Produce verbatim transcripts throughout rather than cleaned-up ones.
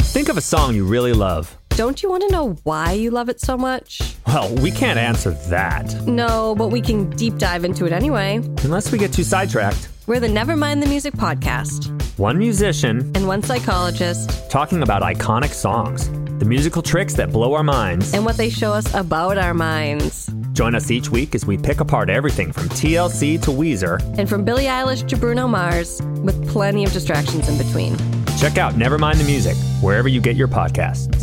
Think of a song you really love. Don't you want to know why you love it so much? Well, we can't answer that. No, but we can deep dive into it anyway. Unless we get too sidetracked. We're the Nevermind the Music podcast. One musician and one psychologist talking about iconic songs, the musical tricks that blow our minds, and what they show us about our minds. Join us each week as we pick apart everything from T L C to Weezer, and from Billie Eilish to Bruno Mars, with plenty of distractions in between. Check out Nevermind the Music, wherever you get your podcasts.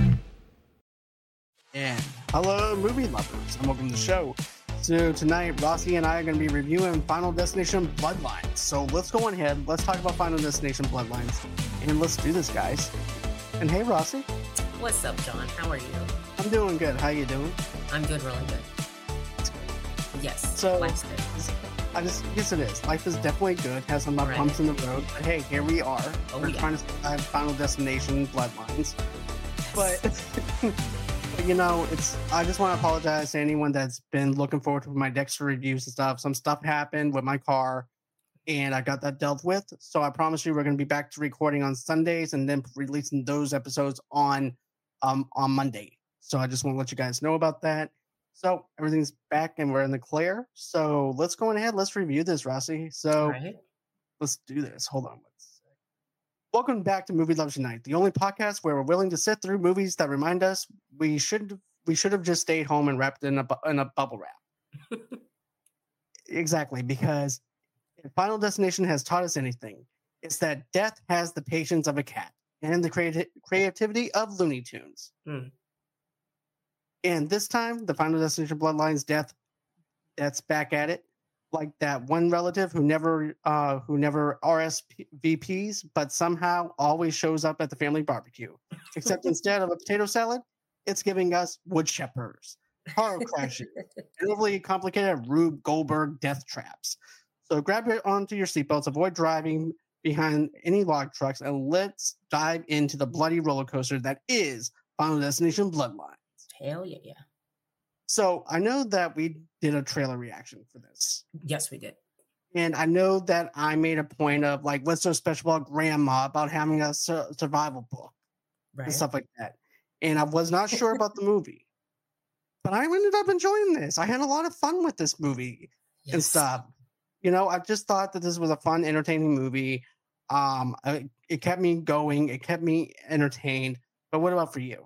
And hello, movie lovers, and welcome to the show. So tonight, Rossi and I are going to be reviewing Final Destination Bloodlines. So let's go on ahead. Let's talk about Final Destination Bloodlines. And let's do this, guys. And hey, Rossi. What's up, John? How are you? I'm doing good. How you doing? I'm good, really good. That's good. Yes, so, life's good. I just, yes, it is. Life is definitely good. Has some right. bumps in the road. But hey, here we are. Oh, We're yeah. trying to survive Final Destination Bloodlines. Yes. But... You know, it's. I just want to apologize to anyone that's been looking forward to my Dexter reviews and stuff. Some stuff happened with my car, and I got that dealt with. So I promise you we're going to be back to recording on Sundays and then releasing those episodes on um on Monday. So I just want to let you guys know about that. So everything's back and we're in the clear. So let's go on ahead. Let's review this, Rossi. So right. Let's do this. Hold on. Welcome back to Movie Loves Tonight, the only podcast where we're willing to sit through movies that remind us we should we should have just stayed home and wrapped in a in a bubble wrap. Exactly, because if Final Destination has taught us anything, it's that death has the patience of a cat and the creati- creativity of Looney Tunes. Mm. And this time, the Final Destination Bloodlines death that's back at it. Like that one relative who never uh, who never R S V Ps, but somehow always shows up at the family barbecue. Except instead of a potato salad, it's giving us wood shepherders, car crashes, and overly complicated Rube Goldberg death traps. So grab it onto your seatbelts, avoid driving behind any log trucks, and let's dive into the bloody roller coaster that is Final Destination Bloodlines. Hell yeah, yeah. So I know that we did a trailer reaction for this. Yes, we did. And I know that I made a point of like, what's so special about Grandma, about having a su- survival book right. and stuff like that. And I was not sure about the movie, but I ended up enjoying this. I had a lot of fun with this movie yes. and stuff. You know, I just thought that this was a fun, entertaining movie. Um, I, it kept me going. It kept me entertained. But what about for you?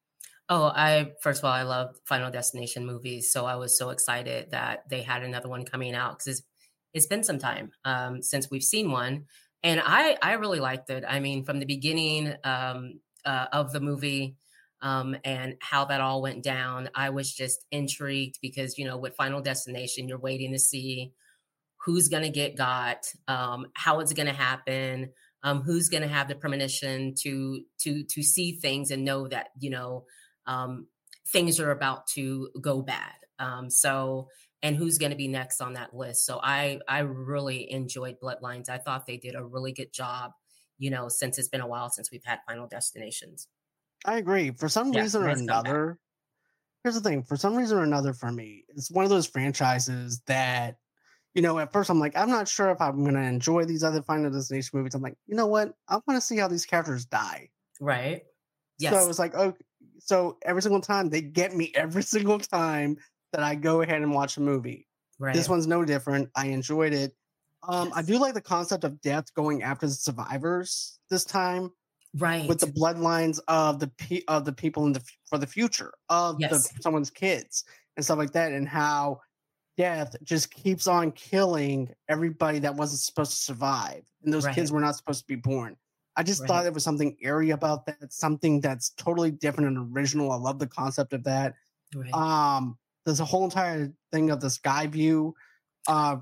Oh, I first of all, I love Final Destination movies, so I was so excited that they had another one coming out because it's, it's been some time um, since we've seen one, and I I really liked it. I mean, from the beginning um, uh, of the movie um, and how that all went down, I was just intrigued because you know, with Final Destination, you're waiting to see who's going to get got, um, how it's going to happen, um, who's going to have the premonition to to to see things and know that you know. Um, things are about to go bad. Um, so, and who's going to be next on that list? So I, I really enjoyed Bloodlines. I thought they did a really good job, you know, since it's been a while since we've had Final Destinations. I agree. For some yeah, reason or another, here's the thing, for some reason or another for me, it's one of those franchises that, you know, at first I'm like, I'm not sure if I'm going to enjoy these other Final Destination movies. I'm like, you know what? I want to see how these characters die. Right. Yes. So it's like, okay. So every single time they get me every single time that I go ahead and watch a movie. Right. This one's no different. I enjoyed it. Um, yes. I do like the concept of death going after the survivors this time. Right. With the bloodlines of the pe- of the people in the for the future of yes. the, someone's kids and stuff like that, and how death just keeps on killing everybody that wasn't supposed to survive, and those right. kids were not supposed to be born. I just right. thought there was something airy about that, something that's totally different and original. I love the concept of that. Right. Um, there's a whole entire thing of the sky view. Uh,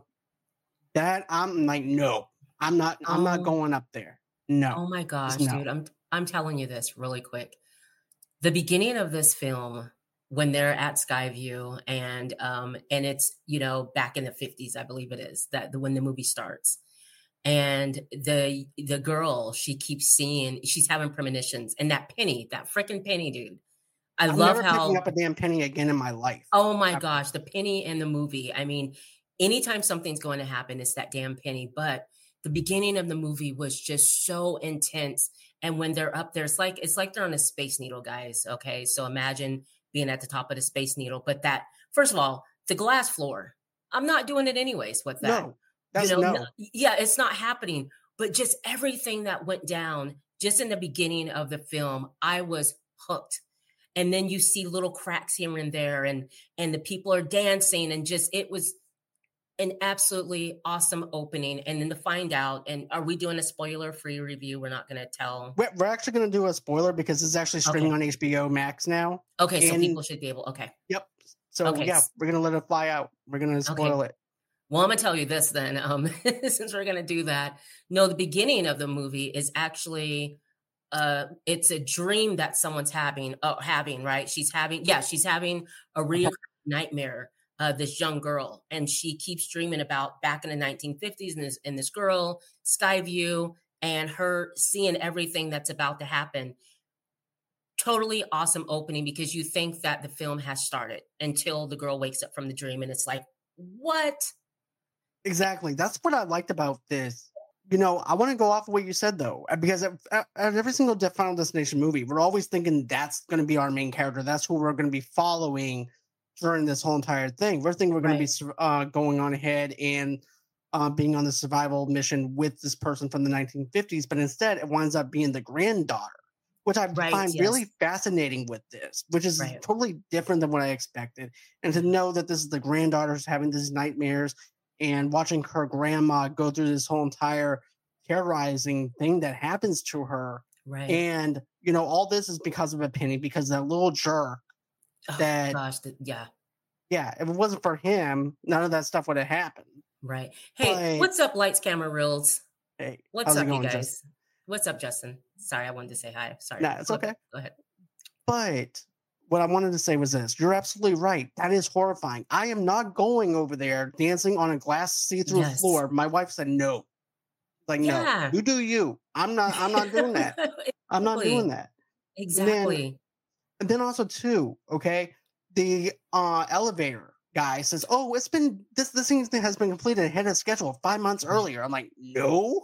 that I'm like, no, I'm not. I'm oh. not going up there. No. Oh my gosh, no. dude! I'm I'm telling you this really quick. The beginning of this film, when they're at Skyview, and um, and it's you know back in the fifties, I believe it is that the when the movie starts. And the the girl, she keeps seeing, she's having premonitions. And that penny, that freaking penny, dude. I I'm love never how picking up a damn penny again in my life. Oh my Ever. gosh, the penny in the movie. I mean, anytime something's going to happen, it's that damn penny. But the beginning of the movie was just so intense And when they're up there, it's like it's like they're on a Space Needle, guys. Okay, so imagine being at the top of the Space Needle, but that first of all, the glass floor. I'm not doing it anyways with that. No, that's you know, no. no, yeah, it's not happening. But just everything that went down just in the beginning of the film, I was hooked. And then you see little cracks here and there, and and the people are dancing, and just it was an absolutely awesome opening. And then to find out, and are we doing a spoiler-free review? We're not going to tell. We're, we're actually going to do a spoiler because it's actually streaming Okay. on H B O Max now. Okay, so And- people should be able. Okay. Yep. So Okay. yeah, we're going to let it fly out. We're going to spoil it. Well, I'm gonna tell you this then. Um, since we're gonna do that, no, the beginning of the movie is actually, uh, it's a dream that someone's having. Uh, having right? She's having, yeah, she's having a real nightmare. Uh, this young girl, and she keeps dreaming about back in the nineteen fifties, and this and this girl, Skyview, and her seeing everything that's about to happen. Totally awesome opening because you think that the film has started until the girl wakes up from the dream, and it's like, what? Exactly. That's what I liked about this. You know, I want to go off of what you said though, uh, because at, at every single De- Final Destination movie, we're always thinking that's going to be our main character. That's who we're going to be following during this whole entire thing. We're thinking we're going Right. to be uh, going on ahead and uh, being on the survival mission with this person from the nineteen fifties, but instead it winds up being the granddaughter, which I Right, find yes. really fascinating with this, which is Right. totally different than what I expected. And to know that this is the granddaughter's having these nightmares and watching her grandma go through this whole entire terrorizing thing that happens to her. Right. And, you know, all this is because of a Penny, because that little jerk, Oh, that- gosh, the, yeah. yeah, if it wasn't for him, none of that stuff would have happened. Right. Hey, But- what's up, Lights, Camera, Reels? Hey, What's how's it up, you going, guys? Justin? What's up, Justin? Sorry, I wanted to say hi. Sorry. Nah, it's Go okay. ahead. Go ahead. But what I wanted to say was this. You're absolutely right. That is horrifying. I am not going over there dancing on a glass see-through Yes. floor. My wife said no. Like, Yeah. no, you do you. I'm not I'm not doing that. I'm not Exactly. doing that. Exactly. And then also too, okay, the uh elevator guy says, "Oh, it's been this this thing has been completed ahead of schedule five months earlier." I'm like, "No."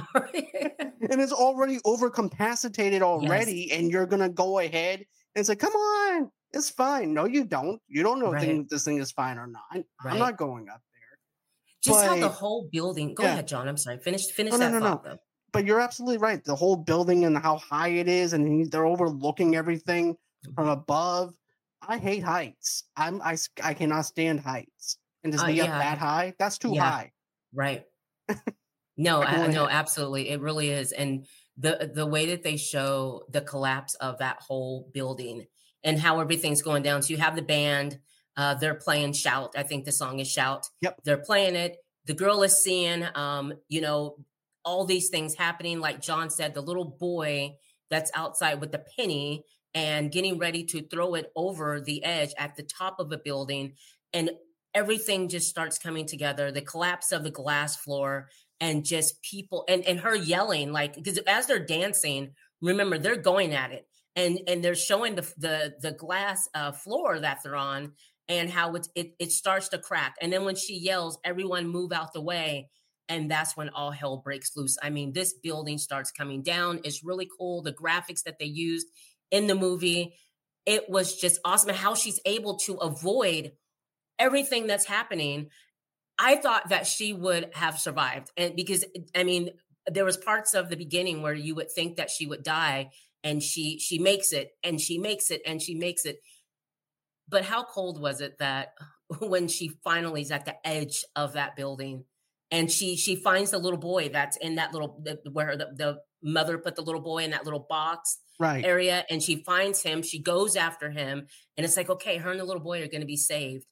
And it's already overcapacitated already, and you're gonna go ahead and it's like, "Come on, it's fine." No, you don't. You don't know if Right. thing- this thing is fine or not. I'm Right. not going up there. Just how the But- whole building. Go Yeah. ahead, John. I'm sorry. Finish. Finish No, no, that no, no. thought, though. But you're absolutely right. The whole building and how high it is, and he- they're overlooking everything from above. I hate heights. I'm I, s- I cannot stand heights. And to Uh, be up yeah. that high, that's too Yeah. high. Right. No, Like, I, go no, ahead. absolutely. It really is. And the the way that they show the collapse of that whole building and how everything's going down. So you have the band, uh, they're playing Shout. I think the song is Shout. Yep. They're playing it. The girl is seeing um, you know, all these things happening. Like John said, the little boy that's outside with the penny and getting ready to throw it over the edge at the top of a building. And everything just starts coming together. The collapse of the glass floor and just people and, and her yelling, like, because as they're dancing, remember, they're going at it. And and they're showing the the the glass uh, floor that they're on and how it, it it starts to crack. And then when she yells, everyone move out the way. And that's when all hell breaks loose. I mean, this building starts coming down. It's really cool. The graphics that they used in the movie, it was just awesome. And how she's able to avoid everything that's happening. I thought that she would have survived. And because, I mean, there was parts of the beginning where you would think that she would die, and she she makes it, and she makes it, and she makes it. But how cold was it that when she finally is at the edge of that building, and she she finds the little boy that's in that little the, where the, the mother put the little boy in that little box Right. area, and she finds him, she goes after him, and it's like, okay, her and the little boy are going to be saved.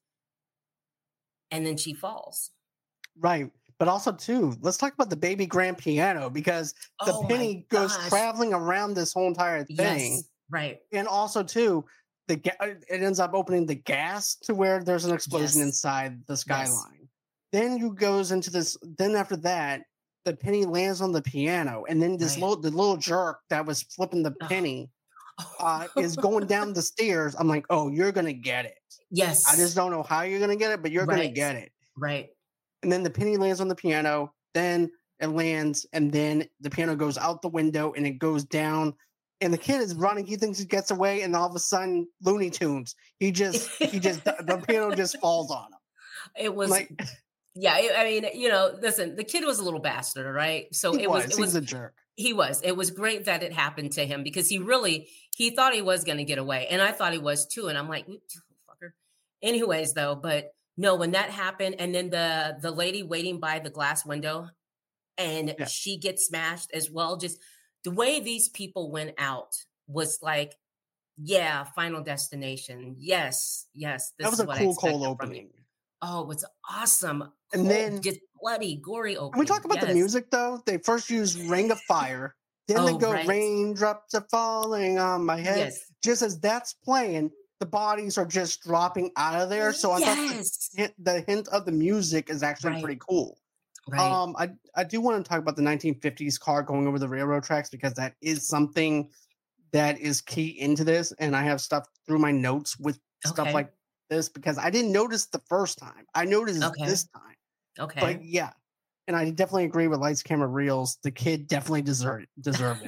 And then she falls. Right. But also too, let's talk about the baby grand piano, because the Oh my penny goes gosh. traveling around this whole entire thing. Yes, right. And also too, the ga- uh, it ends up opening the gas to where there's an explosion Yes. inside the skyline. Then you goes into this. Then after that, the penny lands on the piano, and then this Right. little the little jerk that was flipping the Ugh. penny uh, is going down the stairs. I'm like, oh, you're gonna get it. Yes. I just don't know how you're gonna get it, but you're gonna Right. get it. Right. And then the penny lands on the piano. Then it lands, and then the piano goes out the window and it goes down. And the kid is running. He thinks he gets away, and all of a sudden, Looney Tunes. He just, he just, the piano just falls on him. It was like, yeah. I mean, you know, listen, the kid was a little bastard, right? So he it was, was, it he was, was a jerk. He was. It was great that it happened to him because he really, he thought he was going to get away, and I thought he was too. And I'm like, fucker. Anyways, though, but no, when that happened, and then the the lady waiting by the glass window, and Yeah. she gets smashed as well. Just the way these people went out was like, yeah, Final Destination. Yes, yes. This That was is a what I cool, expected cold from you. opening. Oh, it was awesome. And Cold, then- just bloody, gory opening. Can we talk about Yes. the music, though? They first use Ring of Fire. Then they Oh, go, right. raindrops are falling on my head. Yes. Just as that's playing, the bodies are just dropping out of there. So I thought Yes. the hint, the hint of the music is actually Right. pretty cool. Right. Um, I I do want to talk about the nineteen fifties car going over the railroad tracks because that is something that is key into this, and I have stuff through my notes with stuff Okay. like this because I didn't notice the first time. I noticed Okay. this time, Okay. but yeah, and I definitely agree with Lights Camera Reels. The kid definitely deserved deserved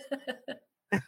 it.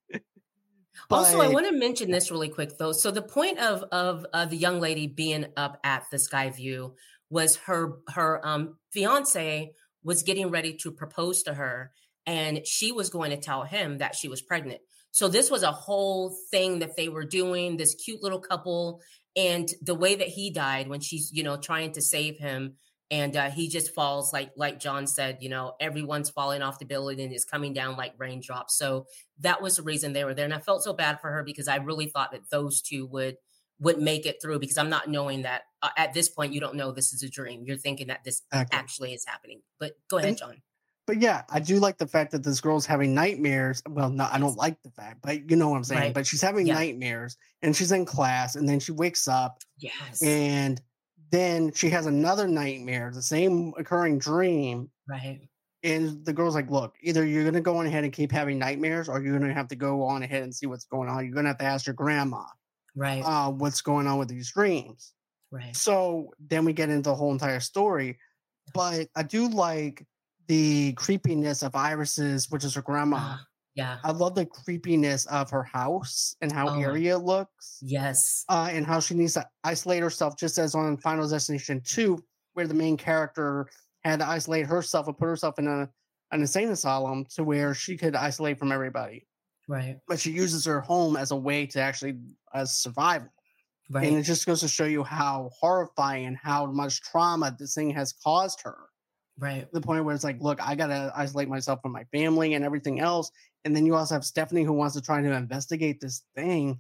Also, I But- want to mention this really quick, though. So the point of of uh, the young lady being up at the Skyview was her her um, fiance was getting ready to propose to her, and she was going to tell him that she was pregnant. So this was a whole thing that they were doing. This cute little couple, and the way that he died when she's you know trying to save him. And uh, he just falls like like John said, you know, everyone's falling off the building and is coming down like raindrops. So that was the reason they were there. And I felt so bad for her because I really thought that those two would would make it through because I'm not knowing that uh, at this point, you don't know this is a dream. You're thinking that this Okay. actually is happening. But go ahead, And- John. But yeah, I do like the fact that this girl's having nightmares. Well, no, I don't like the fact, but you know what I'm saying. Right. But she's having Yeah. nightmares, and she's in class, and then she wakes up, Yes. and then she has another nightmare, the same occurring dream. Right. And the girl's like, "Look, either you're gonna go on ahead and keep having nightmares, or you're gonna have to go on ahead and see what's going on. You're gonna have to ask your grandma Right. uh, what's going on with these dreams." right. So then we get into the whole entire story. But I do like the creepiness of Iris's, which is her grandma. Ah, yeah. I love the creepiness of her house and how Oh my- eerie it looks, Yes. uh, and how she needs to isolate herself, just as on Final Destination two, where the main character had to isolate herself and put herself in a an insane asylum to where she could isolate from everybody. Right. But she uses her home as a way to actually as survival. Right. And it just goes to show you how horrifying and how much trauma this thing has caused her. right. To the point where it's like, look, I gotta isolate myself from my family and everything else. And then you also have Stephanie who wants to try to investigate this thing.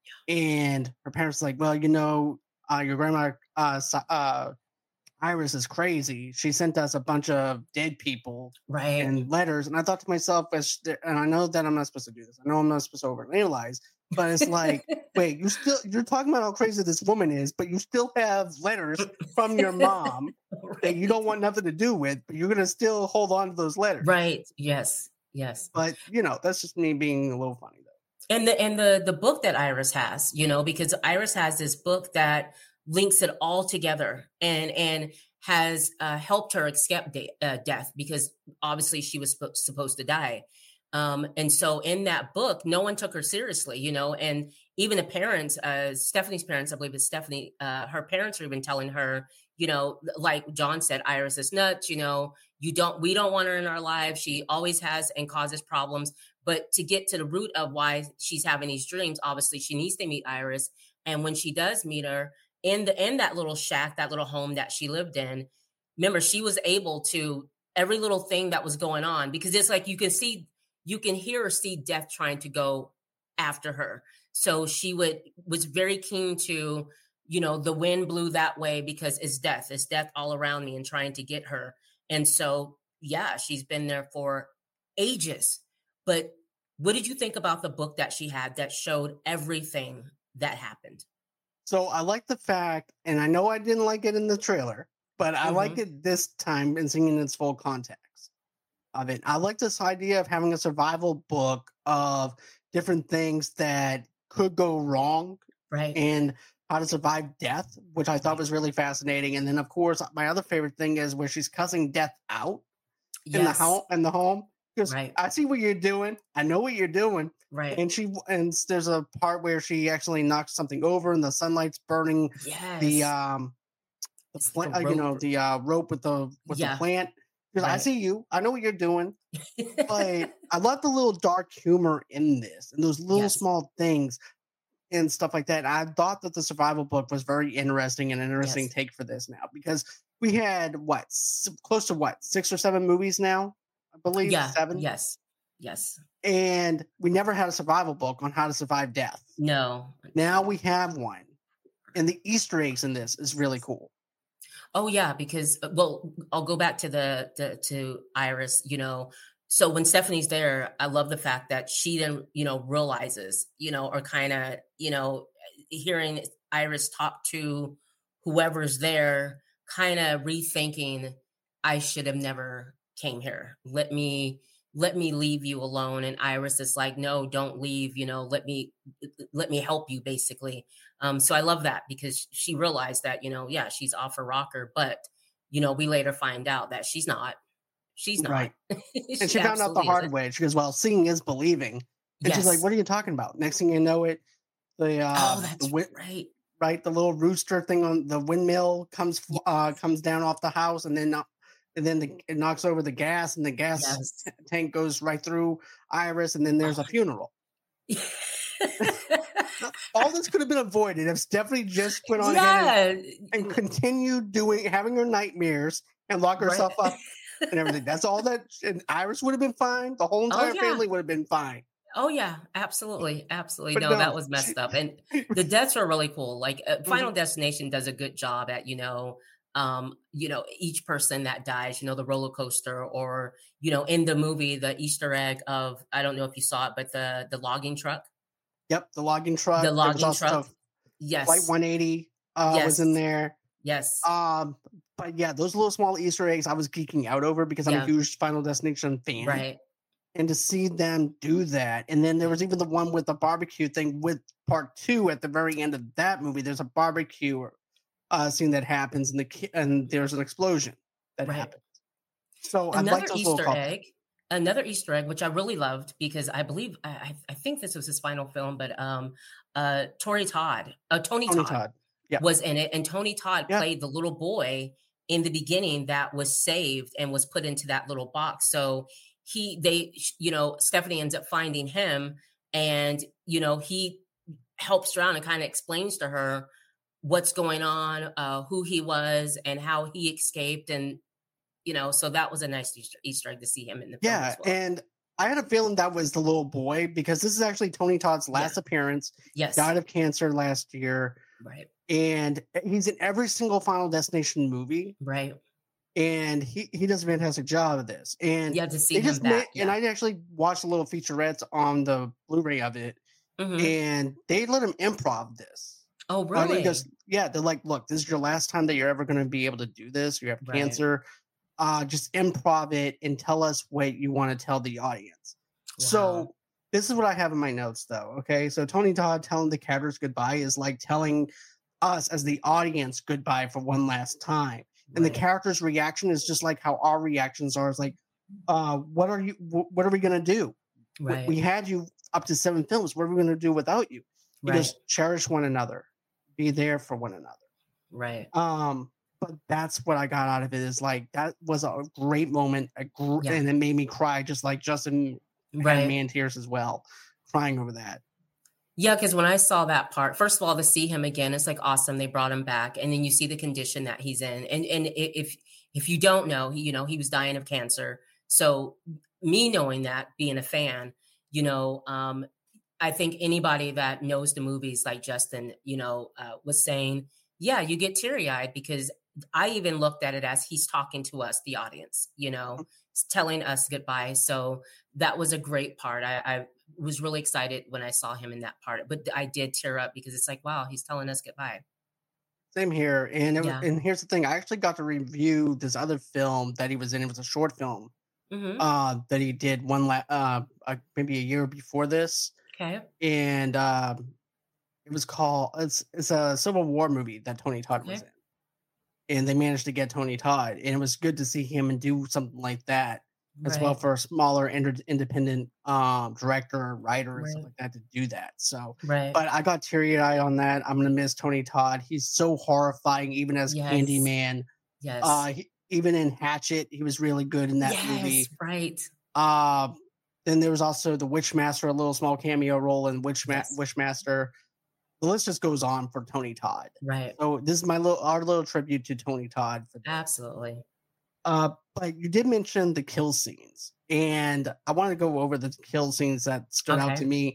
And her parents are like, well, you know, uh, your grandma, uh, Si- uh, Iris is crazy. She sent us a bunch of dead people Right. and letters. And I thought to myself, as and I know that I'm not supposed to do this. I know I'm not supposed to overanalyze, but it's like, wait, you still you're talking about how crazy this woman is, but you still have letters from your mom that you don't want nothing to do with, but you're gonna still hold on to those letters. Right. Yes. Yes. But you know, that's just me being a little funny though. And the and the the book that Iris has, you know, because Iris has this book that links it all together and and has uh, helped her escape de- uh, death because obviously she was sp- supposed to die. Um, and so in that book, no one took her seriously, you know, and even the parents, uh, Stephanie's parents, I believe it's Stephanie, uh, her parents are even telling her, you know, like John said, Iris is nuts, you know, you don't, we don't want her in our lives. She always has and causes problems. But to get to the root of why she's having these dreams, obviously she needs to meet Iris. And when she does meet her in the, in that little shack, that little home that she lived in, remember, she was able to, every little thing that was going on, because it's like, you can see, you can hear or see death trying to go after her. So she would was very keen to, you know, the wind blew that way because it's death, it's death all around me and trying to get her. And so, yeah, she's been there for ages. But what did you think about the book that she had that showed everything that happened? So I like the fact, and I know I didn't like it in the trailer, but I like it this time and seeing its full context of it. I like this idea of having a survival book of different things that could go wrong Right. and how to survive death, which I thought was really fascinating. And then, of course, my other favorite thing is where she's cussing death out. in the Yes. home in the home. Because Right. I see what you're doing. I know what you're doing. Right. And she and there's a part where she actually knocks something over and the sunlight's burning the Yes. um the It's plant, like a uh, you know, rope. the uh, rope with the with the Yeah. plant. Because I Right. see you. I know what you're doing. But I love the little dark humor in this and those little Yes. small things and stuff like that. I thought that the survival book was very interesting and an interesting Yes. take for this now because we had what s- close to what six or seven movies now, I believe Yeah. seven, Yes. Yes. and we never had a survival book on how to survive death. No. Now we have one, and the Easter eggs in this is really cool. Oh yeah, because uh, well, I'll go back to the, the to Iris, you know. So when Stephanie's there, I love the fact that she then, you know, realizes, you know, or kind of, you know, hearing Iris talk to whoever's there, kind of rethinking, I should have never came here. Let me let me leave you alone. And Iris is like, no, don't leave, you know, let me let me help you basically. Um, so I love that because she realized that, you know, yeah, she's off her rocker, but you know, we later find out that she's not. She's not. Right. And She she found out the absolutely hard isn't. way. She goes, "Well, seeing is believing," and she's like, Yes. "What are you talking about?" Next thing you know, it the uh, Oh, the that's wi- right. right the little rooster thing on the windmill comes fl- uh comes down off the house, and then uh, and then the, it knocks over the gas, and the gas Yes. t- tank goes right through Iris, and then there's a Oh. funeral. All this could have been avoided if Stephanie just went on ahead and, Yeah. and continued doing having her nightmares and lock Right. herself up and everything. That's all that. And Iris would have been fine. The whole Oh entire yeah. family would have been fine. Oh yeah, absolutely, absolutely. But No, that no, was she, messed up, and the deaths are really cool. Like uh, Final Mhm. Destination does a good job at you know, um, you know, each person that dies, you know, the roller coaster, or you know, in the movie, the Easter egg of I don't know if you saw it, but the the logging truck, Yep, the logging the truck. There was logging also truck. the Flight Yes, one eighty uh, was yes, in there. yes, Um, but yeah, those little small Easter eggs I was geeking out over because I'm a yeah, huge Final Destination fan. right, And to see them do that, and then there was even the one with the barbecue thing with part two at the very end of that movie. There's a barbecue uh, scene that happens, and the ki- and there's an explosion that right. happens. So I like Another those little Easter callbacks. egg, another Easter egg, which I really loved because I believe I, I I think this was his final film, but um, uh, Tori Todd, uh, Tony Tony Todd Todd. Yeah, was in it, and Tony Todd yeah, played the little boy in the beginning that was saved and was put into that little box. So he, they, you know, Stephanie ends up finding him, and you know, he helps her out and kind of explains to her what's going on, uh, who he was, and how he escaped, and you know, so that was a nice Easter, Easter egg to see him in the film yeah. as well. And I had a feeling that was the little boy because this is actually Tony Todd's Yeah. last appearance. Yes. Died of cancer last year, Right. and he's in every single Final Destination movie. Right. And he, he does a fantastic job of this. And Yeah, to see they him just back. made, Yeah. and I actually watched a little featurettes on the Blu-ray of it, hmm and they let him improv this. Oh, Uh, he really? goes, yeah, they're like, look, this is your last time that you're ever going to be able to do this. You have Right. cancer. Uh, just improv it and tell us what you want to tell the audience. So Wow. this is what I have in my notes, though. Okay, so Tony Todd telling the Catters goodbye is like telling us as the audience goodbye for one last time. And the Right. character's reaction is just like how our reactions are. It's like, uh, what are you? wh- What are we gonna do? We, Right. we had you up to seven films. What are we gonna do without you? He Right. goes, cherish one another, be there for one another. Right. Um, but that's what I got out of it. Is like that was a great moment, a gr- Yeah. and it made me cry, just like Justin had Right. man tears as well, crying over that. Yeah, because when I saw that part, first of all, to see him again, it's like awesome. They brought him back, and then you see the condition that he's in. And and i- if if you don't know, he, you know, he was dying of cancer. So me knowing that, being a fan, you know, um, I think anybody that knows the movies, like Justin, you know, uh, was saying, yeah, you get teary eyed because I even looked at it as he's talking to us, the audience, you know, he's telling us goodbye. So that was a great part. I, I was really excited when I saw him in that part, but I did tear up because it's like, wow, he's telling us goodbye. Same here. And it was, Yeah. and here's the thing: I actually got to review this other film that he was in. It was a short film hmm uh, that he did one la- uh, uh, maybe a year before this, Okay. and um, it was called it's it's a Civil War movie that Tony Todd was Okay. in, and they managed to get Tony Todd, and it was good to see him and do something like that. as well Right. for a smaller inter- independent um, director, writer, and stuff Right. like that to do that. So, Right. but I got teary eyed on that. I'm gonna miss Tony Todd. He's so horrifying, even as Yes. Candyman. Uh, Yes. he, even in Hatchet, he was really good in that Yes. movie. Right. Uh, then there was also the Witchmaster, a little small cameo role in Witchma- Yes. Witchmaster. The list just goes on for Tony Todd. Right. So this is my little our little tribute to Tony Todd for this. Absolutely. Uh, but you did mention the kill scenes, and I want to go over the kill scenes that stood out to Okay. me.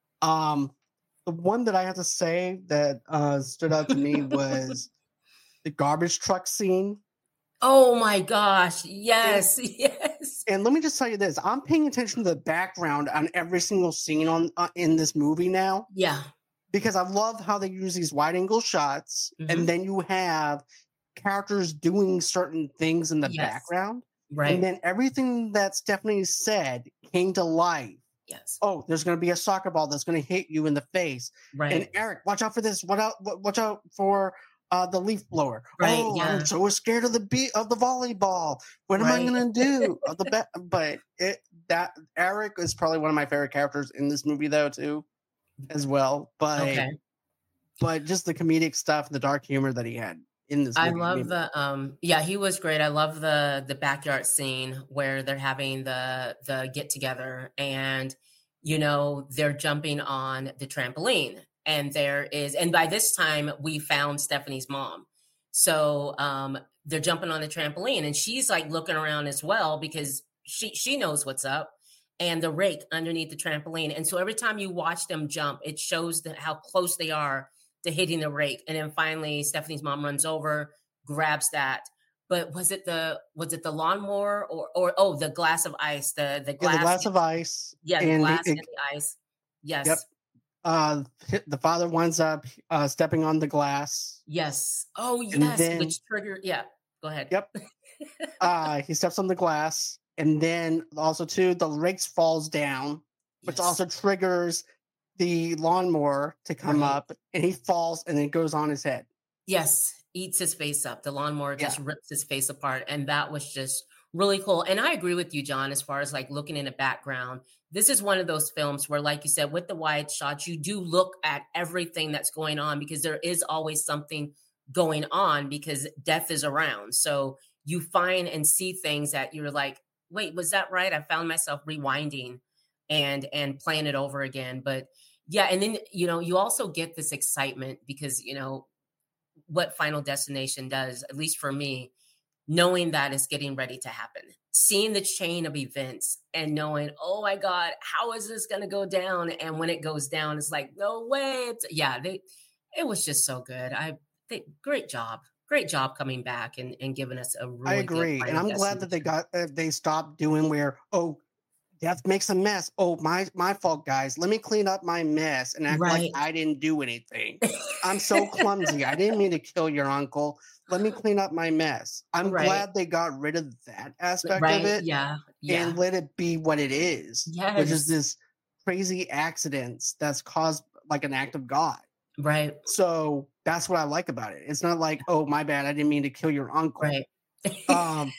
Um, the one that I have to say that uh, stood out to me was the garbage truck scene. Oh my gosh. And Yes. Yes. and let me just tell you this: I'm paying attention to the background on every single scene on uh, in this movie now, Yeah. because I love how they use these wide angle shots, hmm and then you have characters doing certain things in the Yes. background, and Right. then everything that Stephanie said came to life. Yes. Oh, there's going to be a soccer ball that's going to hit you in the face, and Right. Eric, watch out for this. Watch out! wa- Watch out for uh, the leaf blower. Right. Oh, I'm Yeah. so scared of the beat of the volleyball. What am I Right. going to do? Of the ba- but it that Eric is probably one of my favorite characters in this movie, though, too, as well. But Okay. but just the comedic stuff, the dark humor that he had in this I movie. love made- the um yeah, he was great. I love the the backyard scene where they're having the the get together, and you know, they're jumping on the trampoline, and there is and by this time we found Stephanie's mom. So um they're jumping on the trampoline, and she's like looking around as well because she she knows what's up, and the rake underneath the trampoline. And so every time you watch them jump, it shows that how close they are to hitting the rake. And then finally Stephanie's mom runs over, grabs that. But was it the was it the lawnmower or or oh, the glass of ice, the the yeah, the glass glass of ice, yeah, the and glass it, and the ice. yep. Yes. Uh, the father winds up uh, stepping on the glass, Yes. Oh and yes, then which trigger yeah. Go ahead. yep, uh, he steps on the glass, and then also too the rakes falls down, which Yes. also triggers the lawnmower to come Right. up, and he falls, and it goes on his head. Yes, eats his face up. The lawnmower Yeah, just rips his face apart. And that was just really cool. And I agree with you, John, as far as like looking in the background. This is one of those films where, like you said, with the wide shots, you do look at everything that's going on because there is always something going on because death is around. So you find and see things that you're like, wait, was that right? I found myself rewinding and and playing it over again. But yeah, and then you know, you also get this excitement because you know what Final Destination does, at least for me, knowing that it's getting ready to happen, seeing the chain of events and knowing, oh my God, how is this going to go down? And when it goes down, it's like, no way. It's, yeah, they, it was just so good. I think great job. Great job coming back and, and giving us a I really good agree, and Final I'm glad that they Destination. got uh, they stopped doing where oh death makes a mess. Oh my my fault, guys. Let me clean up my mess and act like Right. I didn't do anything. I'm so clumsy. I didn't mean to kill your uncle. Let me clean up my mess. I'm Right. glad they got rid of that aspect of Right. it Yeah. Yeah. and let it be what it is, which is Yes. this crazy accidents that's caused like an act of God. Right. So that's what I like about it. It's not like, oh my bad, I didn't mean to kill your uncle. Right. Um,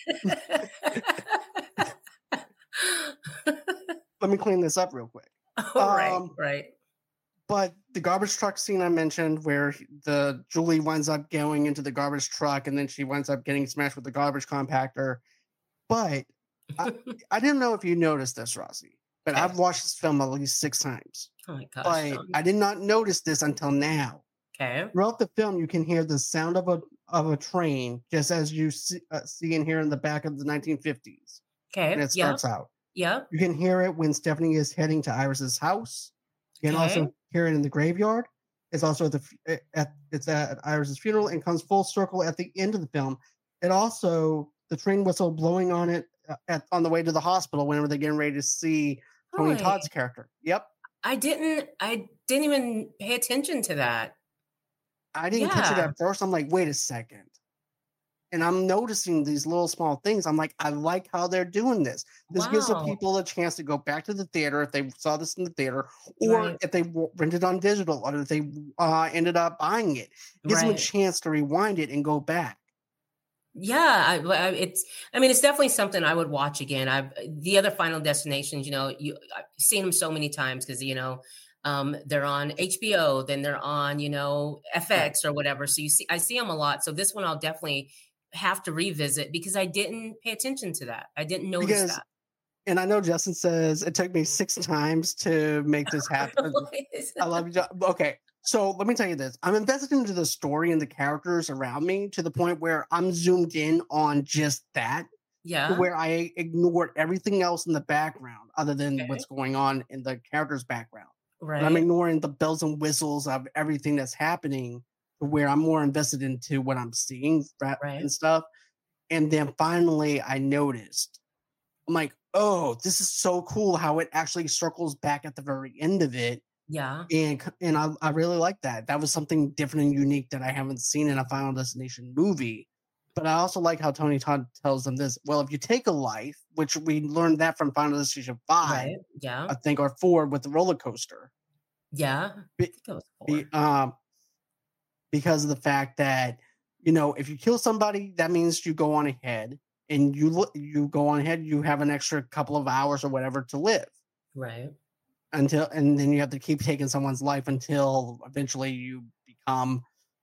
let me clean this up real quick. right. Um, Right. but the garbage truck scene I mentioned, where he- the Julie winds up going into the garbage truck, and then she winds up getting smashed with the garbage compactor. But I, I didn't know if you noticed this, Rossi, but Okay. I've watched this film at least six times. Oh my gosh. But John. I did not notice this until now. Okay. Throughout the film, you can hear the sound of a of a train, just as you see, uh, see and hear in the back of the nineteen fifties when Okay. it Yep. starts out. Yep. You can hear it when Stephanie is heading to Iris's house. You can Okay. also hear it in the graveyard. It's also at the f- at it's at Iris's funeral and comes full circle at the end of the film. It also the train whistle blowing on it uh, at on the way to the hospital whenever they're getting ready to see Tony Really? Todd's character. Yep, I didn't I didn't even pay attention to that. I didn't catch it Yeah. at first. I'm like, wait a second. And I'm noticing these little small things. I'm like, I like how they're doing this. This gives the Wow. people a chance to go back to the theater if they saw this in the theater, or Right. if they w- rented on digital, or if they uh, ended up buying it. It gives them a Right. chance to rewind it and go back. Yeah, I, I- it's. I mean, it's definitely something I would watch again. I've the other Final Destinations. You know, you I've seen them so many times because you know um, they're on H B O, then they're on you know Right. F X or whatever. So you see, I see them a lot. So this one I'll definitely have to revisit because I didn't pay attention to that. I didn't notice Because that. and I know Justin says it took me six times to make this happen. I love you. Jo- Okay, so let me tell you this: I'm invested into the story and the characters around me to the point where I'm zoomed in on just that, to Yeah. where I ignored everything else in the background other than Okay. what's going on in the character's background. But I'm Right. ignoring the bells and whistles of everything that's happening, to where I'm more invested into what I'm seeing ra- Right. and stuff. And then finally, I noticed. I'm like, oh, this is so cool how it actually circles back at the very end of it. Yeah. And c- and I, I really like that. That was something different and unique that I haven't seen in a Final Destination movie. But I also like how Tony Todd tells them this. Well, if you take a life, which we learned that from Final Destination five, Right. Yeah. I think, or four with the roller coaster. Yeah. I Be, think it was be, four. um, because of the fact that, you know, if you kill somebody, that means you go on ahead and you lo- you go on ahead, you have an extra couple of hours or whatever to live Right. until, and then you have to keep taking someone's life until eventually you become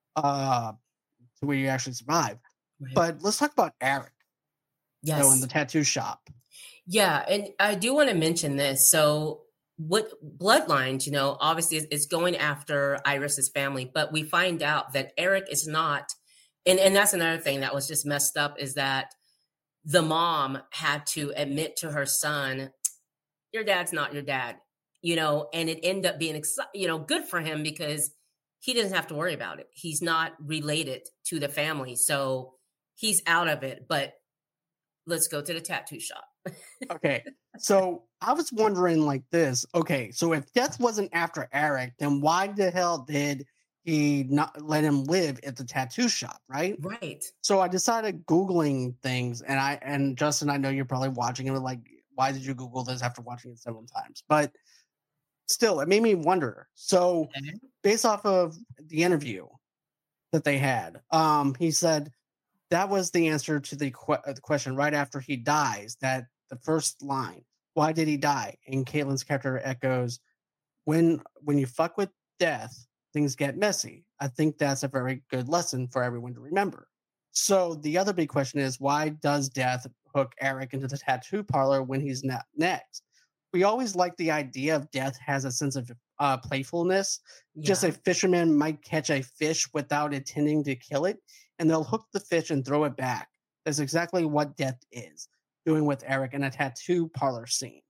uh to where you actually survive. Right. But let's talk about Eric, though, in the Yes. tattoo shop. Yeah, and I do want to mention this. So, what Bloodlines, you know, obviously is, is going after Iris's family, but we find out that Eric is not, and and that's another thing that was just messed up is that the mom had to admit to her son, "Your dad's not your dad," you know, and it ended up being, exci- you know, good for him because he doesn't have to worry about it. He's not related to the family, so he's out of it. But let's go to the tattoo shop. Okay. So I was wondering like this. Okay, so if death wasn't after Eric, then why the hell did he not let him live at the tattoo shop, right? Right. So I decided Googling things, and I and Justin, I know you're probably watching it. Like, why did you Google this after watching it several times? But still, it made me wonder. So, Okay. based off of the interview that they had, um, he said that was the answer to the, que- uh, the question right after he dies. That the first line, "Why did he die?" And Caitlin's character echoes, "When when you fuck with death, things get messy." I think that's a very good lesson for everyone to remember. So the other big question is, why does death hook Eric into the tattoo parlor when he's not next? We always like the idea of death has a sense of uh, playfulness. Just a Yeah. fisherman might catch a fish without intending to kill it, and they'll hook the fish and throw it back. That's exactly what death is doing with Eric in a tattoo parlor scene.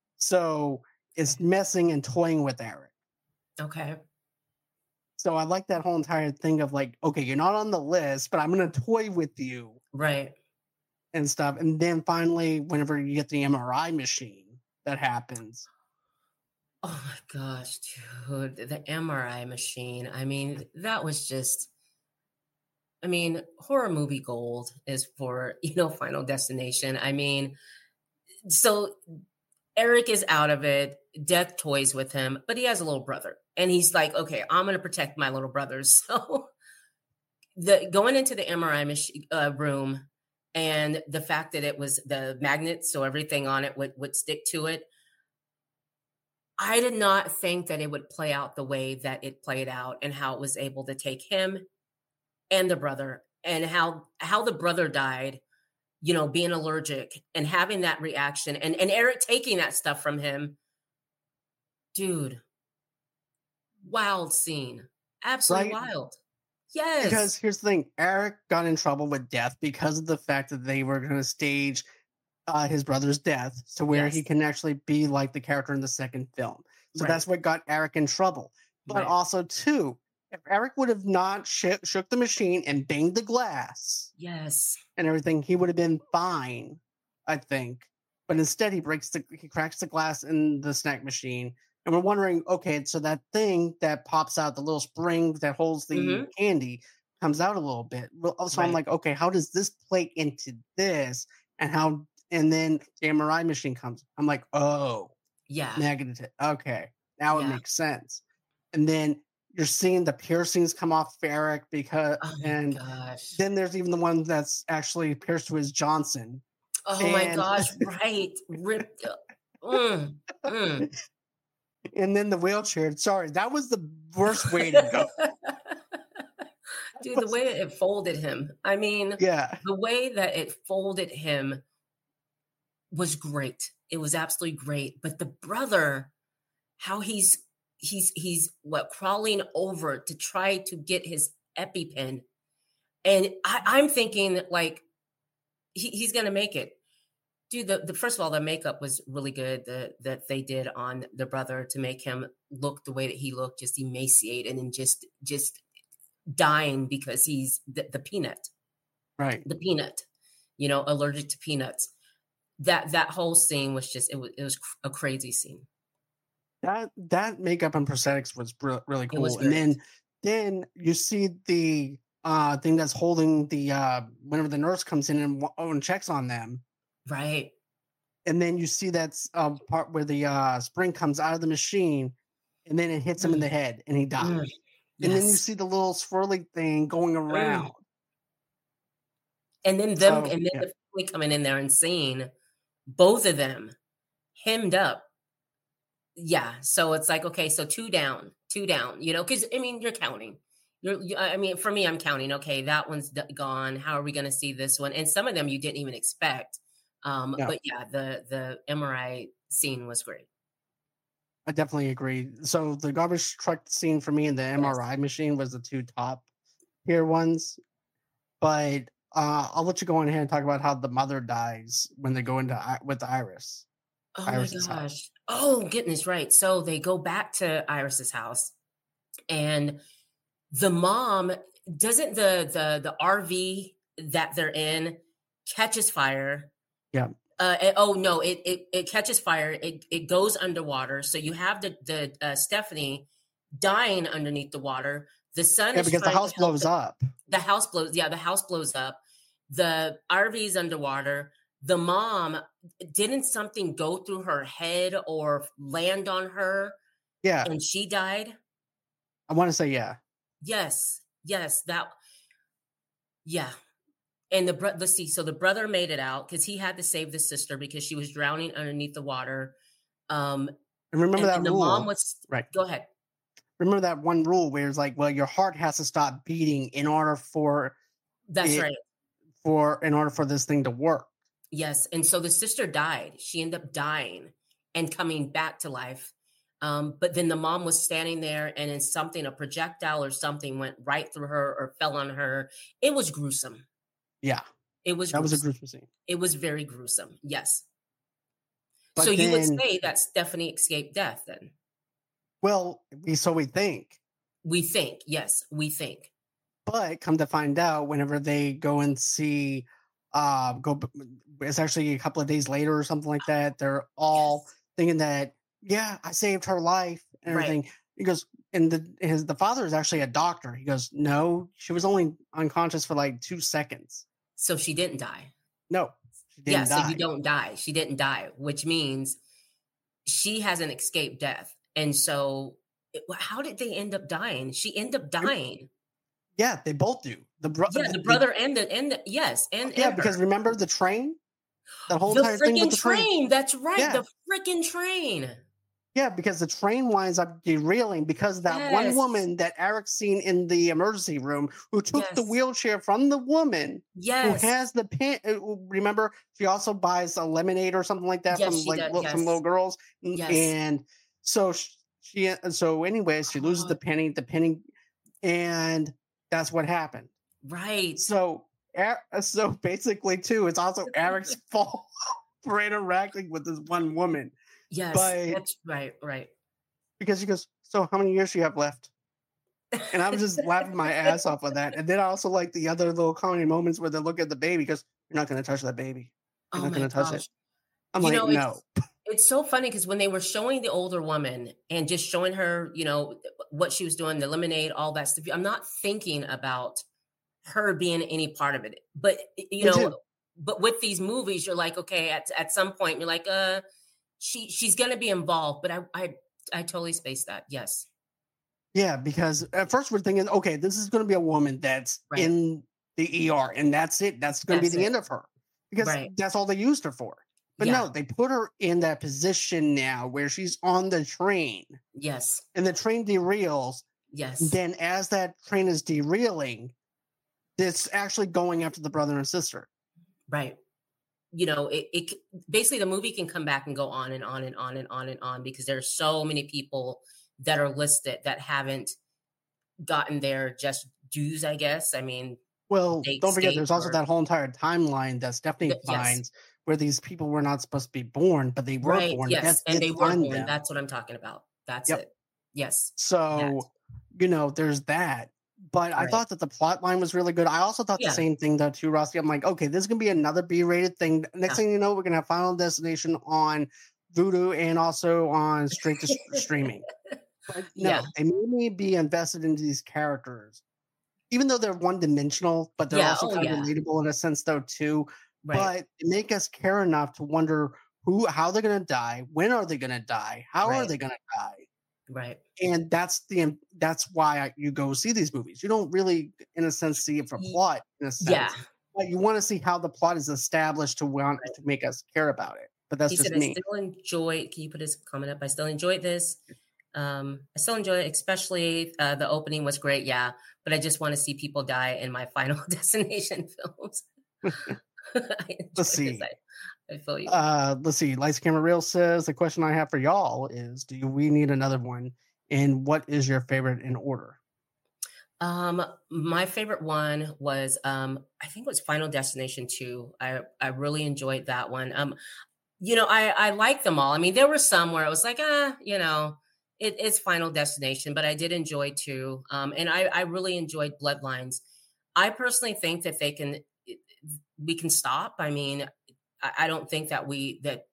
So it's Okay. messing and toying with Eric. Okay. So I like that whole entire thing of like, okay, you're not on the list, but I'm gonna toy with you Right. and stuff. And then finally, whenever you get the M R I machine, that happens. Oh my gosh, dude, the M R I machine. I mean, that was just, I mean, horror movie gold is for, you know, Final Destination. I mean, so Eric is out of it. Death toys with him, but he has a little brother. And he's like, okay, I'm going to protect my little brother. So the going into the M R I machine uh, room and the fact that it was the magnet, so everything on it would, would stick to it. I did not think that it would play out the way that it played out and how it was able to take him and the brother and how how the brother died, you know, being allergic and having that reaction and, and Eric taking that stuff from him. Dude, wild scene. Absolutely Right? wild. Because Yes. here's the thing, Eric got in trouble with death because of the fact that they were going to stage uh, his brother's death to where he Yes. can actually be like the character in the second film. So Right. that's what got Eric in trouble. But Right. also, too, if Eric would have not sh- shook the machine and banged the glass Yes. and everything, he would have been fine, I think. But instead, he breaks the he cracks the glass in the snack machine, and we're wondering, okay, so that thing that pops out, the little spring that holds the Mm-hmm. candy, comes out a little bit. Well, so I'm Right. like, okay, how does this play into this, and how? And then the M R I machine comes. I'm like, oh, Yeah. negative. Okay, now it Yeah. makes sense. And then you're seeing the piercings come off Eric because, Oh my and gosh. then there's even the one that's actually pierced to his Johnson. Oh my And gosh, right. Ripped up. Mm, mm. and then the wheelchair. Sorry, that was the worst way to go. Dude, the way that it folded him. I mean, Yeah. the way that it folded him was great. It was absolutely great. But the brother, how he's he's he's what crawling over to try to get his EpiPen. And I, I'm thinking like he, he's gonna make it. Dude, the, the first of all, the makeup was really good that that they did on the brother to make him look the way that he looked, just emaciated and just just dying because he's the, the peanut, Right. the peanut, you know, allergic to peanuts. That that whole scene was just it was it was a crazy scene. That that makeup and prosthetics was br- really It was cool. And great. then then you see the uh thing that's holding the uh whenever the nurse comes in and, wa- oh, and checks on them. Right. And then you see that's um part where the uh spring comes out of the machine and then it hits him in the head and he dies. Mm. And then you Yes. see the little swirly thing going around. And then them So, and then yeah. the family coming in there and seeing both of them hemmed up. Yeah. So it's like, okay, so two down, two down, you know, because I mean, you're counting. You're, you, I mean, for me, I'm counting. Okay, that one's d- gone. How are we going to see this one? And some of them you didn't even expect. Um, No. But yeah, the the M R I scene was great. I definitely agree. So the garbage truck scene for me and the M R I machine was the two top tier ones. But uh, I'll let you go on ahead and talk about how the mother dies when they go into I- with Iris. Oh Iris's my house. gosh. Oh, goodness, right. So they go back to Iris's house and the mom doesn't the the the R V that they're in catches fire. Yeah. Uh, it- oh no, it, it it catches fire. It it goes underwater. So you have the the uh, Stephanie dying underneath the water. The son Yeah, is because the trying to house help blows the- up. The house blows. Yeah, the house blows up. The R V's underwater. The mom, didn't something go through her head or land on her Yeah, and she died? I want to say yeah. Yes, yes, that, yeah. And the brother, let's see. So the brother made it out because he had to save the sister because she was drowning underneath the water. Um, And remember and, that and the rule. mom was Right. Go ahead. Remember that one rule where it's like, well, your heart has to stop beating in order for That's it- right. for in order for this thing to work. Yes. And so the sister died. She ended up dying and coming back to life. Um, but then the mom was standing there and then something, a projectile or something went right through her or fell on her. It was gruesome. Yeah, It was that was a gruesome. gruesome scene. It was very gruesome. Yes. But so you would then- say that Stephanie escaped death then? Well, we so we think, We think. Yes, we think. but come to find out, whenever they go and see, uh, go, it's actually a couple of days later or something like that. They're all Yes. thinking that, yeah, I saved her life and Right. everything. He goes, and the his the father is actually a doctor. He goes, no, she was only unconscious for like two seconds. So she didn't die. No, she didn't Yeah, die. so you don't die. She didn't die, which means she hasn't escaped death. And so it- how did they end up dying? She ended up dying. Yeah, they both do. The brother. Yeah, the brother and the and the yes, and Yeah, and because her. remember the train, the whole the entire thing with freaking the train. train. That's right. Yeah. The freaking train. Yeah, because the train winds up derailing because of that one Yes. woman that Eric's seen in the emergency room who took the Yes. wheelchair from the woman Yes. who has the pen. uh, Remember, she also buys a lemonade or something like that Yes, from she like does, li- yes. some little girls, N- Yes. and so sh- she. uh, So, anyways, she loses Oh. the penny. The penny, and that's what happened. Right. So, Er- so basically, too, it's also Eric's fault for interacting with this one woman. Yes. but- That's right. Right. Because she goes, so how many years do you have left? And I was just laughing my ass off of that. And then I also like the other little comedy moments where they look at the baby because you're not going to touch that baby. You're Oh not my going to touch gosh. it. I'm You like, know, no. it's, it's so funny because when they were showing the older woman and just showing her, you know, what she was doing, the lemonade, all that stuff, I'm not thinking about her being any part of it. But you Me know, too. but with these movies, you're like, okay, at at some point, you're like, uh, she she's gonna be involved. But I I I totally spaced that. Yes. Yeah, because at first we're thinking, okay, this is going to be a woman that's Right. in the E R, and that's it. That's going to be That's the it. end of her because Right. that's all they used her for. But Yeah. no, they put her in that position now where she's on the train, Yes. and the train derails. Yes. Then, as that train is derailing, it's actually going after the brother and sister. Right. You know, it, it c- basically the movie can come back and go on and on and on and on and on because there are so many people that are listed that haven't gotten their just dues, I guess. I mean, Well, they don't forget, escaped there's also or that whole entire timeline that Stephanie th- yes. finds where these people were not supposed to be born, but they were Right. born. Yes. Death And did they were find born. them. That's what I'm talking about. That's Yep. it. Yes. That. So, you know, there's that. But I Right. thought that the plot line was really good. I also thought the Yeah. same thing though too, Rossi. I'm like, okay, this is gonna be another B-rated thing. Next Yeah. thing you know, we're gonna have Final Destination on Vudu and also on straight to s- streaming. But no, Yeah. they made me be invested into these characters, even though they're one dimensional, but they're Yeah. also Oh, kind of yeah. relatable in a sense though too. Right. But they make us care enough to wonder who, how they're gonna die, when are they gonna die, how are Right. they gonna die. Right. And that's the that's why I, you go see these movies. You don't really, in a sense, see it for Ye- plot, in a sense, Yeah. but you want to see how the plot is established to want Right. to make us care about it. But that's He just said, I me. still enjoy, can you put his comment up? I still enjoyed this. Um, I still enjoy it, especially uh, the opening was great. Yeah. But I just want to see people die in my Final Destination films. I enjoyed Let's this. see. I, I feel you. Uh, let's see. Lights, Camera, Reel says the question I have for y'all is: do we need another one? And what is your favorite in order? Um, my favorite one was um, I think it was Final Destination two. I I really enjoyed that one. Um, you know, I I like them all. I mean, there were some where it was like, ah, you know, it, it's Final Destination, but I did enjoy two. Um, and I I really enjoyed Bloodlines. I personally think that they can we can stop. I mean, I, I don't think that we that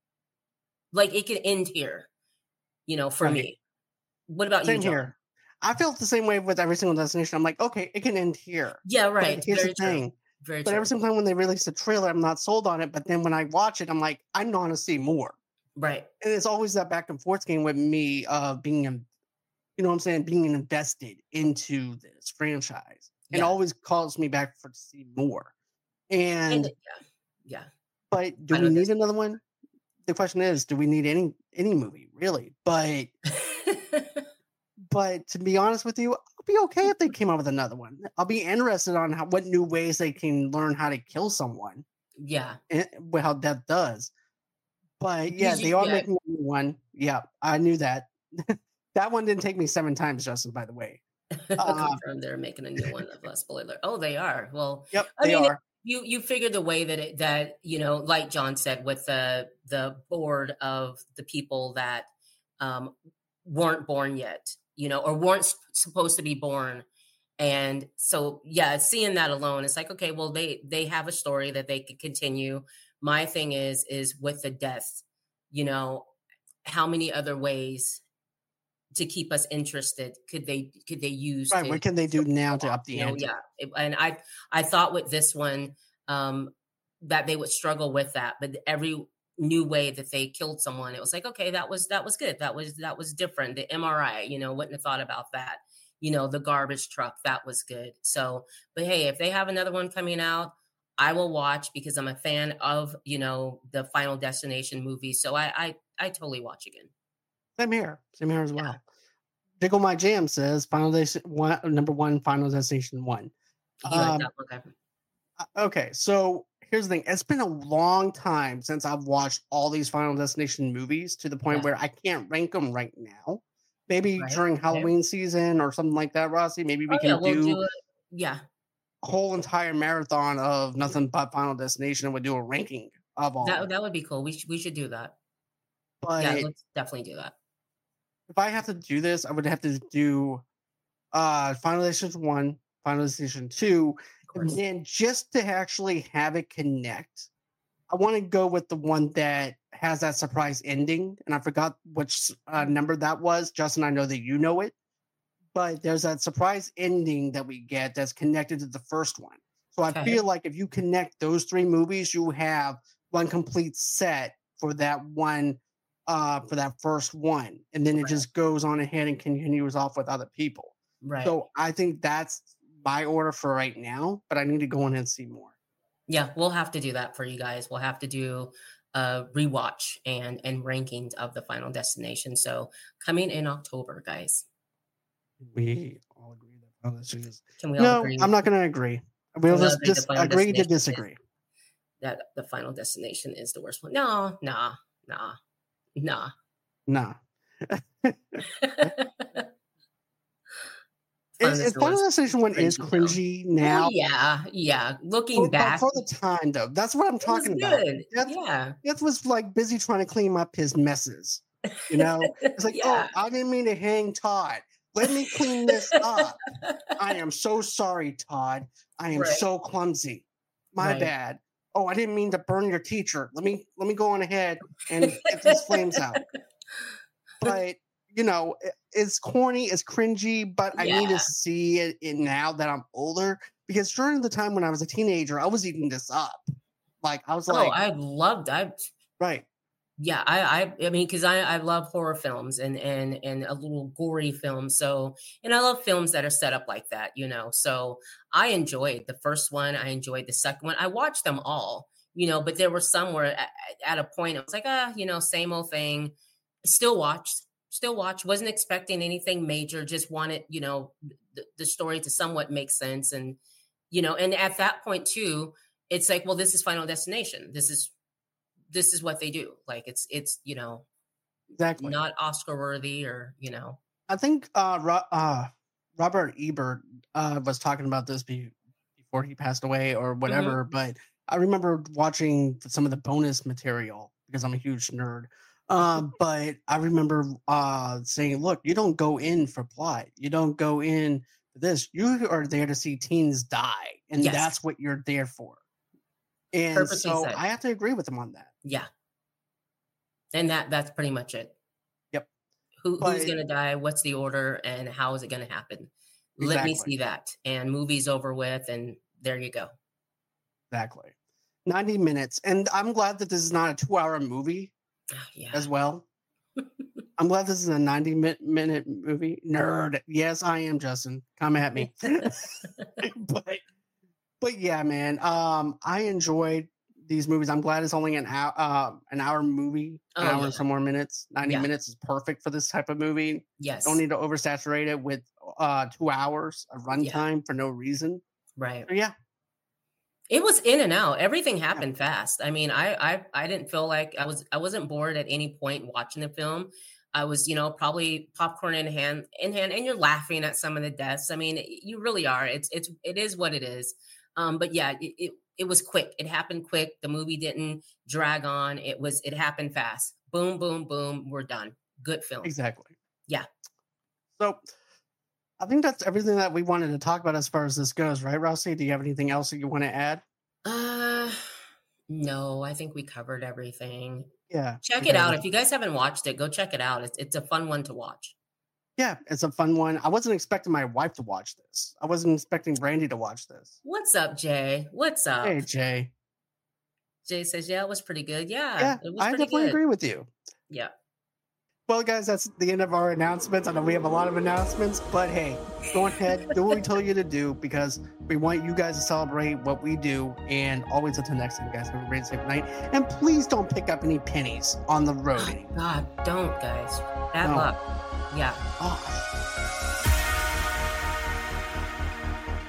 like it can end here. You know, for Right. me. What about you, Same John? here. I feel the same way with every single destination. I'm like, okay, it can end here. Yeah, But right. here's Very the true. thing. Very But true. every single time when they release a trailer, I'm not sold on it. But then when I watch it, I'm like, I want to see more. Right. And it's always that back and forth game with me of being, in- you know what I'm saying, being invested into this franchise. It Yeah. always calls me back for to see more. And And yeah, but do I we know need this. another one? The question is, do we need any any movie really? But but to be honest with you, I'll be okay if they came out with another one. I'll be interested on how what new ways they can learn how to kill someone yeah. and with how death does. But yeah, you- they are yeah. making a new one. Yeah, I knew that. That one didn't take me seven times, Justin, by the way. Uh, Confirmed they're making a new one of a spoiler. Oh, they are. Well, Yep, I they mean, are. you you figure the way that it that you know, like John said, with the the board of the people that um, weren't born yet, you know, or weren't s- supposed to be born, and so yeah, seeing that alone, it's like, okay, well, they they have a story that they could continue. My thing is is with the deaths, you know, how many other ways to keep us interested could they could they use Right, to what can they do now to up the you know ante? yeah it- and i i thought with this one um that they would struggle with that, but every new way that they killed someone, it was like, okay, that was that was good, that was that was different. The M R I, you know, wouldn't have thought about that. You know, the garbage truck, that was good. So but hey, if they have another one coming out, I will watch because I'm a fan of, you know, the Final Destination movie. So i i, I totally watch again. Same here. Same here as well. Jiggle My Jam says Final Destination one, number one, Final Destination one. You like Um, that one? Okay. uh, okay, so here's the thing. It's been a long time since I've watched all these Final Destination movies to the point Yeah. where I can't rank them right now. Maybe Right, during okay. Halloween season or something like that, Rossi. Maybe we Oh can yeah, we'll do, do it. Yeah, a whole entire marathon of nothing but Final Destination and we'll do a ranking of all of that them. that would be cool. We sh- we should do that. But Yeah, let's definitely do that. if I have to do this, I would have to do uh Final Destination one, Final Destination two, Of and course. then just to actually have it connect, I want to go with the one that has that surprise ending. And I forgot which uh, number that was. Justin, I know that you know it, but there's that surprise ending that we get that's connected to the first one. So I Okay. feel like if you connect those three movies, you have one complete set for that one uh, for that first one, and then it Right. just goes on ahead and continues off with other people. Right. So I think that's my order for right now, but I need to go in and see more. Yeah, we'll have to do that for you guys. We'll have to do a rewatch and and rankings of the Final Destination. So coming in October, guys. We all agree that Final Destination is. Can we all No, agree? I'm not going to agree. Can We'll we all just agree the dis- Final agree to Destination is- disagree. that the Final Destination is the worst one? No, nah, nah, nah. Nah. Fun It's, is it's the Final worst. Destination one is Cringy, though. cringy now. Oh, yeah, yeah. Looking but, but back, for the time, though, that's what I'm it was talking about. good. Death, Yeah. Death was like busy trying to clean up his messes. You know, it's like, Yeah. oh, I didn't mean to hang Todd. Let me clean this up. I am so sorry, Todd. I am Right. so clumsy. My Right. bad. Oh, I didn't mean to burn your teacher. Let me let me go on ahead and get these flames out. But you know, it- it's corny, it's cringy, but I need Yeah. to see it, it now that I'm older, because during the time when I was a teenager, I was eating this up. Like I was Oh, like, I loved. I right, yeah. I I I mean, because I I love horror films and and and a little gory film. So and I love films that are set up like that. You know, so I enjoyed the first one. I enjoyed the second one. I watched them all. You know, but there were some where at, at a point I was like, ah, you know, same old thing. Still watched. Still watched. Wasn't expecting anything major. Just wanted, you know, the, the story to somewhat make sense. And, you know, and at that point too, it's like, well, this is Final Destination. This is, this is what they do. Like it's, it's, you know, exactly. not Oscar worthy or, you know. I think uh, Ro- uh, Robert Ebert uh, was talking about this be- before he passed away or whatever. But I remember watching some of the bonus material because I'm a huge nerd. Um, but I remember uh, saying, look, you don't go in for plot. You don't go in for this. You are there to see teens die. And Yes. that's what you're there for. And Perfectly so said. I have to agree with him on that. Yeah. And that, that's pretty much it. Yep. Who, But- who's going to die? What's the order? And how is it going to happen? Let me Exactly. see that. And movie's over with. And there you go. Exactly. ninety minutes. And I'm glad that this is not a two hour movie Oh, yeah. as well. I'm glad this is a ninety minute movie. Nerd. Yes, I am, Justin. Come at me. but but yeah, man. Um, I enjoyed these movies. I'm glad it's only an hour uh, an hour movie, an Oh, hour yeah. and some more minutes. ninety Yeah. minutes is perfect for this type of movie. Yes. Don't need to oversaturate it with uh two hours of runtime for no reason. Right. So yeah. It was in and out. Everything happened fast. I mean, I, I I didn't feel like I was I wasn't bored at any point watching the film. I was, you know, probably popcorn in hand in hand, and you're laughing at some of the deaths. I mean, you really are. It's it's it is what it is. Um, but yeah, it, it it was quick. It happened quick. The movie didn't drag on. It was it happened fast. Boom, boom, boom. We're done. Good film. Exactly. Yeah. So I think that's everything that we wanted to talk about as far as this goes, right, Rossi? Do you have anything else that you want to add? Uh, no, I think we covered everything. Yeah. Check we it got out. everything. If you guys haven't watched it, go check it out. It's it's a fun one to watch. Yeah, it's a fun one. I wasn't expecting my wife to watch this. I wasn't expecting Brandy to watch this. What's up, Jay? What's up? Hey, Jay. Jay says, yeah, it was pretty good. Yeah, Yeah, it was I pretty definitely good. agree with you. Yeah. Well, guys, that's the end of our announcements. I know we have a lot of announcements, but hey, go ahead, do what we tell you to do because we want you guys to celebrate what we do. And always until next time, guys, have a great safe night. And please don't pick up any pennies on the road. God, don't, guys. Bad No. luck. Yeah. Oh.